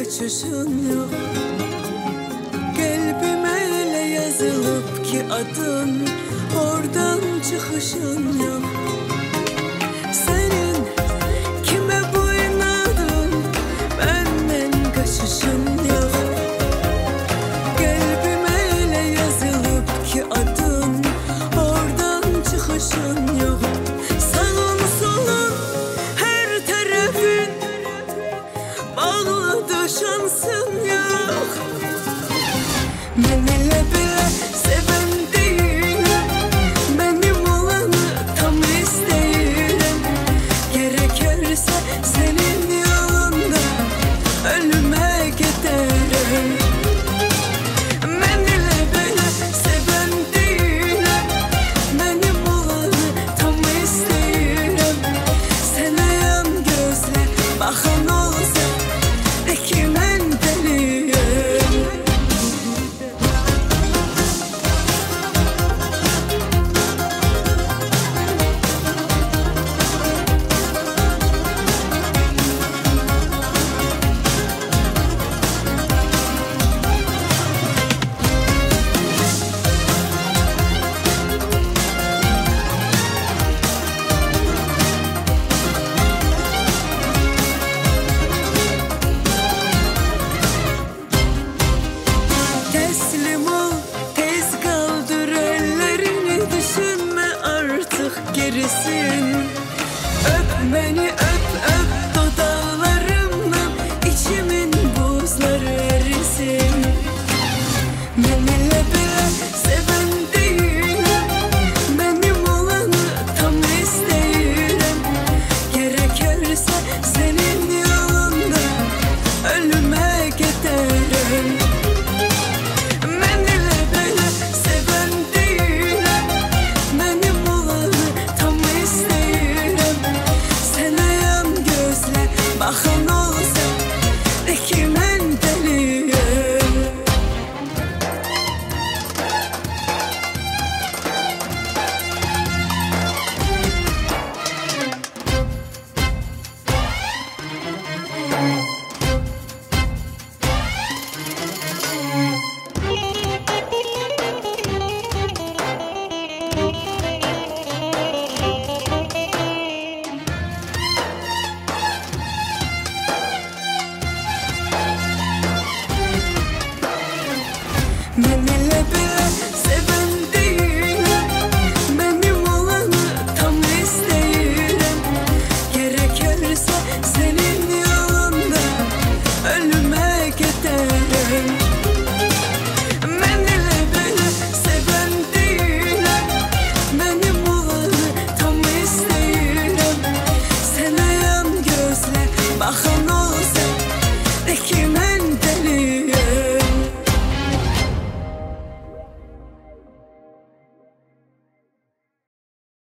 kaçışın yok. Kalbime öyle yazılıp ki adın, oradan çıkışın yok. Senin kime bu inadın, benden kaçışın yok. Kalbime öyle yazılıp ki adın, oradan çıkışın yok. Sağın solun her tarafın bağladı, şansın yok. Ben hele bile seven değilim, benim olanı tam isteyirim. Gerekirse senin yolunda ölüme giderim. Ben hele bile seven değilim, benim olanı tam isteyirim. Sana yan gözle bakan olsa de ki ben deliyim. Teslim ol, tez kaldır ellerini, düşünme artık gerisin. Öp beni, öp öp dudaklarımdan, içimin buzları erisin. Ben hele bile seven değilim, benim olanı tam isteyirim. Gerekirse senin